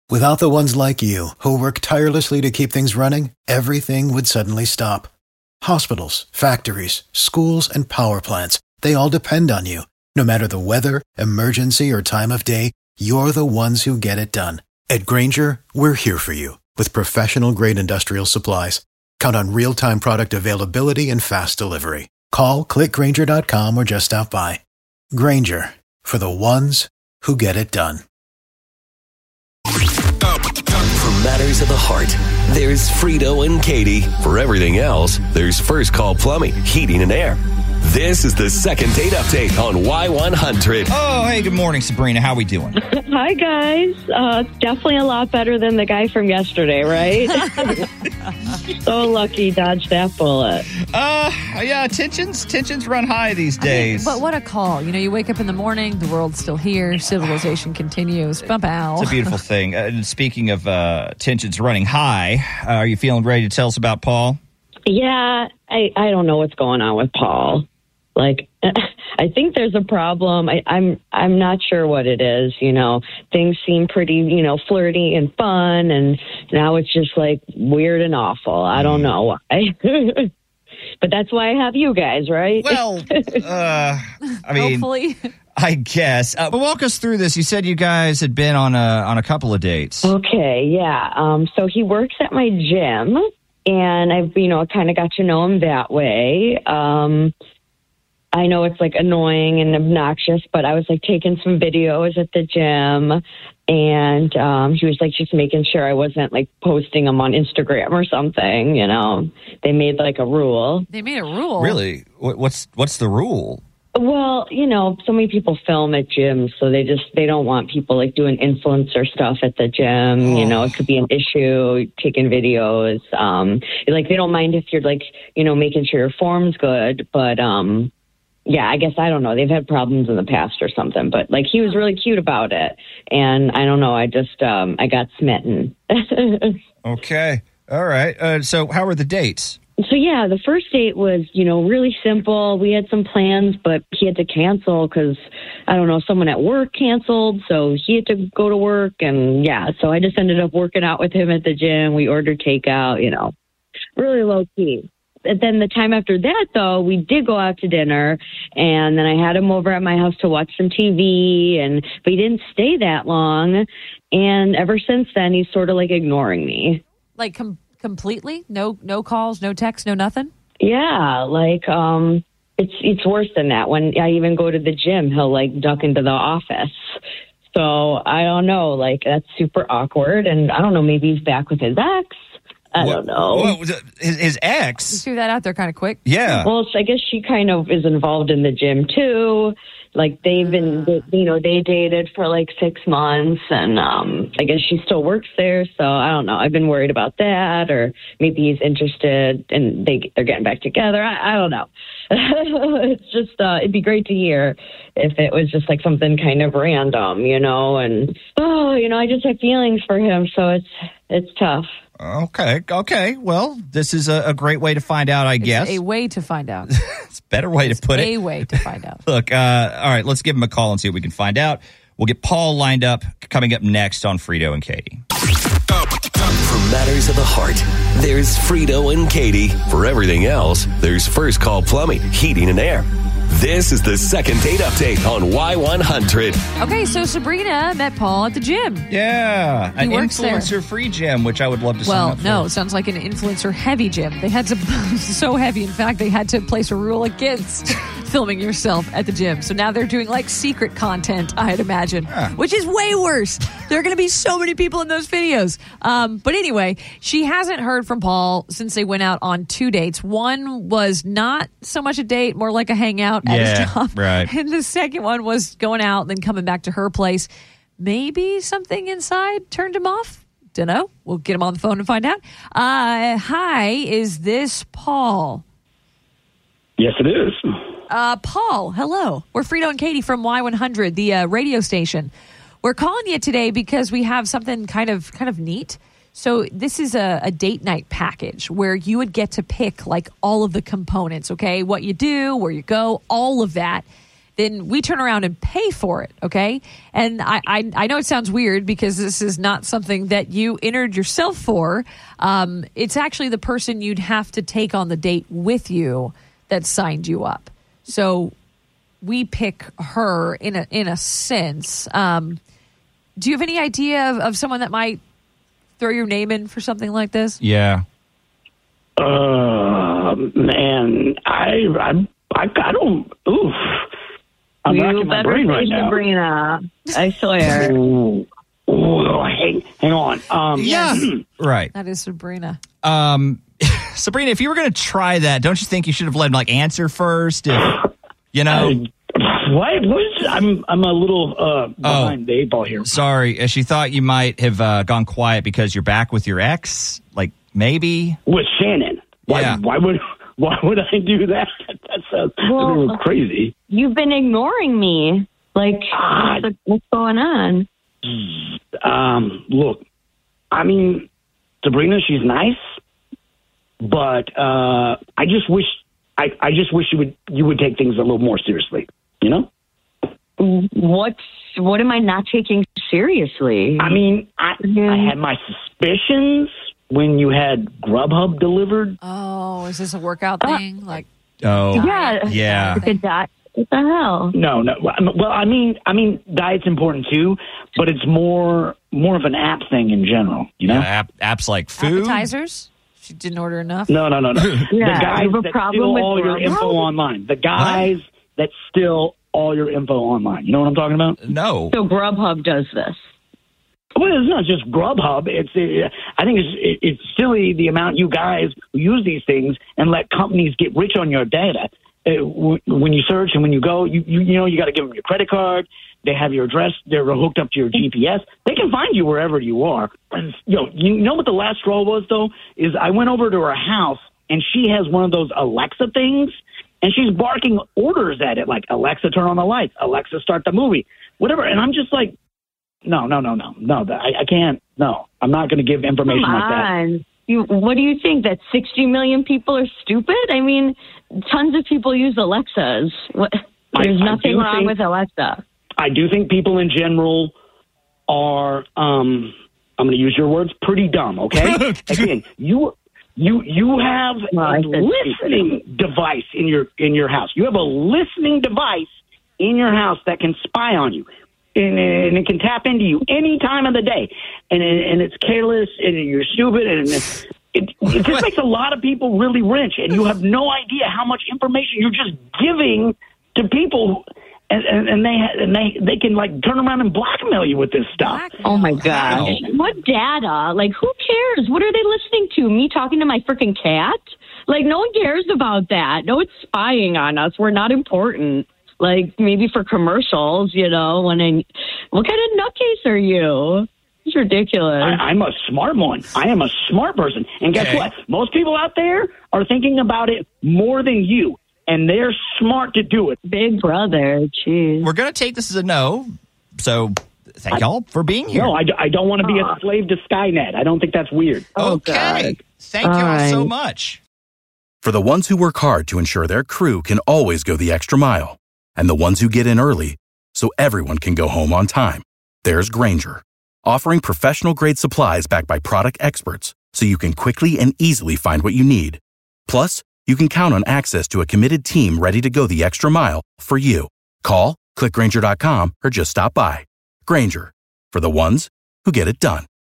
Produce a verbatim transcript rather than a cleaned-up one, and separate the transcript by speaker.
Speaker 1: Without the ones like you, who work tirelessly to keep things running, everything would suddenly stop. Hospitals, factories, schools, and power plants, they all depend on you. No matter the weather, emergency, or time of day, you're the ones who get it done. At Grainger, we're here for you with professional-grade industrial supplies. Count on real-time product availability and fast delivery. Call, click Grainger dot com, or just stop by. Grainger, for the ones who get it done.
Speaker 2: For matters of the heart, there's Frito and Katie. For everything else, there's First Call Plumbing, Heating and Air. This is the second date update on Y one hundred.
Speaker 3: Oh, hey, good morning, Sabrina. How we doing?
Speaker 4: Hi, guys. Uh, definitely a lot better than the guy from yesterday, right? So lucky dodged that bullet.
Speaker 3: Uh, yeah, tensions tensions run high these days.
Speaker 5: I mean, but what a call. You know, you wake up in the morning, the world's still here, civilization continues. Ba-bow.
Speaker 3: It's a beautiful thing. Uh, and speaking of uh, tensions running high, uh, are you feeling ready to tell us about Paul?
Speaker 4: Yeah, I, I don't know what's going on with Paul. Like, I think there's a problem. I, I'm I'm not sure what it is. You know, things seem pretty, you know, flirty and fun, and now it's just like weird and awful. I don't know why. But that's why I have you guys, right?
Speaker 3: Well, uh, I mean,
Speaker 5: hopefully.
Speaker 3: I guess. Uh, but walk us through this. You said you guys had been on a on a couple of dates.
Speaker 4: Okay, yeah. Um, so he works at my gym, and I've, you know, kind of got to know him that way. Um, I know it's like annoying and obnoxious, but I was like taking some videos at the gym, and um, he was like just making sure I wasn't like posting them on Instagram or something. You know, they made like a rule.
Speaker 5: They made a rule?
Speaker 3: Really? What's what's the rule?
Speaker 4: Well, you know, so many people film at gyms, so they just they don't want people like doing influencer stuff at the gym. Oh. You know, it could be an issue taking videos. Um, like they don't mind if you're like, you know, making sure your form's good, but um. Yeah, I guess, I don't know. They've had problems in the past or something, but like he was really cute about it. And I don't know. I just, um, I got smitten.
Speaker 3: Okay. All right. Uh, so how were the dates?
Speaker 4: So, yeah, the first date was, you know, really simple. We had some plans, but he had to cancel because, I don't know, someone at work canceled. So he had to go to work. And yeah, so I just ended up working out with him at the gym. We ordered takeout, you know, really low key. And then the time after that, though, we did go out to dinner, and then I had him over at my house to watch some T V, and but he didn't stay that long. And ever since then, he's sort of like ignoring me.
Speaker 5: Like com- completely? No, no calls, no texts, no nothing?
Speaker 4: Yeah, like um, it's it's worse than that. When I even go to the gym, he'll like duck into the office. So I don't know, like that's super awkward, and I don't know, maybe he's back with his ex. I
Speaker 3: what,
Speaker 4: don't know.
Speaker 3: What, his, his ex?
Speaker 5: You threw that out there kind of quick.
Speaker 3: Yeah.
Speaker 4: Well, I guess she kind of is involved in the gym, too. Like, they've been, they, you know, they dated for like six months, and um, I guess she still works there. So, I don't know. I've been worried about that, or maybe he's interested and they, they're getting back together. I, I don't know. It's just, uh, it'd be great to hear if it was just like something kind of random, you know, and, oh, you know, I just have feelings for him, so it's, it's tough.
Speaker 3: Okay. Okay. Well, this is a, a great way to find out, I
Speaker 5: It's
Speaker 3: guess.
Speaker 5: a way to find out.
Speaker 3: It's a better way
Speaker 5: it's
Speaker 3: to put
Speaker 5: a
Speaker 3: it.
Speaker 5: A way to find out.
Speaker 3: Look, uh, all right, let's give him a call and see what we can find out. We'll get Paul lined up coming up next on Frito and Katie.
Speaker 2: For matters of the heart, there's Frito and Katie. For everything else, there's First Call Plumbing, Heating and Air. This is the second date update on Y one hundred.
Speaker 5: Okay, so Sabrina met Paul at the gym.
Speaker 3: Yeah, an
Speaker 5: works there.
Speaker 3: influencer-free gym, which I would love to sign
Speaker 5: Well,
Speaker 3: up for.
Speaker 5: no, it sounds like an influencer-heavy gym. They had to, so heavy, in fact, they had to place a rule against filming yourself at the gym. So now they're doing like secret content, I'd imagine,
Speaker 3: Huh.
Speaker 5: which is way worse. There are going to be so many people in those videos. Um, but anyway, she hasn't heard from Paul since they went out on two dates. One was not so much a date, more like a hangout at
Speaker 3: Yeah,
Speaker 5: his job.
Speaker 3: right.
Speaker 5: And the second one was going out and then coming back to her place. Maybe something inside turned him off. Don't know. We'll get him on the phone and find out. Uh, hi, is this Paul?
Speaker 6: Yes, it is.
Speaker 5: Uh, Paul, hello. We're Frito and Katie from Y one hundred, the uh, radio station. We're calling you today because we have something kind of kind of neat. So this is a, a date night package where you would get to pick like all of the components, okay? What you do, where you go, all of that. then we turn around and pay for it, okay? And I, I, I know it sounds weird because this is not something that you entered yourself for. Um, it's actually the person you'd have to take on the date with you that signed you up. So we pick her in a in a sense. Um, do you have any idea of, of someone that might throw your name in for something like this?
Speaker 3: Yeah.
Speaker 6: Uh, man, I, I, I, I don't, oof. I'm
Speaker 4: You
Speaker 6: racking my
Speaker 4: better
Speaker 6: brain right
Speaker 4: say
Speaker 6: now.
Speaker 4: Sabrina. I swear.
Speaker 6: Ooh, ooh, hang, hang on. Um,
Speaker 3: Yeah. Right.
Speaker 5: That is Sabrina.
Speaker 3: Um, Sabrina, if you were going to try that, don't you think you should have let him like answer first? If you know,
Speaker 6: I, what? What's, I'm I'm a little uh, behind the eight ball here.
Speaker 3: sorry, uh, she thought you might have uh, gone quiet because you're back with your ex. Like maybe.
Speaker 6: With Shannon. Why?
Speaker 3: Yeah.
Speaker 6: Why would Why would I do that? That sounds
Speaker 4: Well,
Speaker 6: a little crazy.
Speaker 4: You've been ignoring me. Like,
Speaker 6: God.
Speaker 4: what's, what's going on?
Speaker 6: Um, look, I mean, Sabrina, she's nice, but uh, I just wish I, I just wish you would you would take things a little more seriously. You know?
Speaker 4: What's what am I not taking seriously?
Speaker 6: I mean, I, I had my suspicions when you had Grubhub delivered.
Speaker 5: Oh, is this a workout thing? Like,
Speaker 3: Oh,
Speaker 4: yeah,
Speaker 3: yeah.
Speaker 4: Look at that. What the hell?
Speaker 6: No, no. Well, I mean, I mean, diet's important too, but it's more more of an app thing in general. You know?
Speaker 3: Yeah, app, apps like food.
Speaker 5: appetizers? She didn't order enough.
Speaker 6: No, no, no, no.
Speaker 4: Yeah,
Speaker 6: the guys
Speaker 4: you have a
Speaker 6: that
Speaker 4: problem
Speaker 6: steal
Speaker 4: with
Speaker 6: all your
Speaker 4: Grubhub?
Speaker 6: info online. The guys that steal all your info online. You know what I'm talking about?
Speaker 3: No.
Speaker 4: So Grubhub does this.
Speaker 6: Well, it's not just Grubhub. It's uh, I think it's it, it's silly the amount you guys who use these things and let companies get rich on your data. Uh, w- when you search and when you go, you you, you know you got to give them your credit card. They have your address. They're hooked up to your G P S. They can find you wherever you are. And, you know, you know what the last straw was though is I went over to her house and she has one of those Alexa things, and she's barking orders at it like Alexa, turn on the lights. Alexa, start the movie. Whatever. And I'm just like. No, no, no, no, no. I, I can't. No, I'm not going to give information
Speaker 4: Come
Speaker 6: like that.
Speaker 4: on. You, what do you think? That sixty million people are stupid? I mean, tons of people use Alexas. What, there's
Speaker 6: I- I
Speaker 4: nothing
Speaker 6: do
Speaker 4: wrong
Speaker 6: think-
Speaker 4: with Alexa.
Speaker 6: I do think people in general are. Um, I'm going to use your words. Pretty dumb. Okay. Again, you. You you have
Speaker 4: Well, I
Speaker 6: a
Speaker 4: said
Speaker 6: listening device in your in your house. You have a listening device in your house that can spy on you. And, and it can tap into you any time of the day, and and it's careless, and you're stupid, and it, it, it just makes a lot of people really rich, and you have no idea how much information you're just giving to people, and, and, and they and they they can like turn around and blackmail you with this stuff.
Speaker 4: Oh my gosh. What data? Like, who cares? What are they listening to? Me talking to my freaking cat? Like, no one cares about that. No one's spying on us. We're not important. Like, maybe for commercials, you know, when I, what kind of nutcase are you? It's ridiculous.
Speaker 6: I, I'm a smart one. I am a smart person. And guess
Speaker 3: Okay.
Speaker 6: what? Most people out there are thinking about it more than you, and they're smart to do it.
Speaker 4: Big brother, jeez.
Speaker 3: We're going to take this as a no. So thank y'all for being here.
Speaker 6: No, I, d- I don't want to be a slave to Skynet. I don't think that's weird.
Speaker 3: okay. Thank you all
Speaker 4: All
Speaker 3: so
Speaker 4: right.
Speaker 3: much.
Speaker 7: For the ones who work hard to ensure their crew can always go the extra mile, and the ones who get in early so everyone can go home on time, there's Grainger, offering professional-grade supplies backed by product experts so you can quickly and easily find what you need. Plus, you can count on access to a committed team ready to go the extra mile for you. Call, click Grainger dot com, or just stop by. Grainger, for the ones who get it done.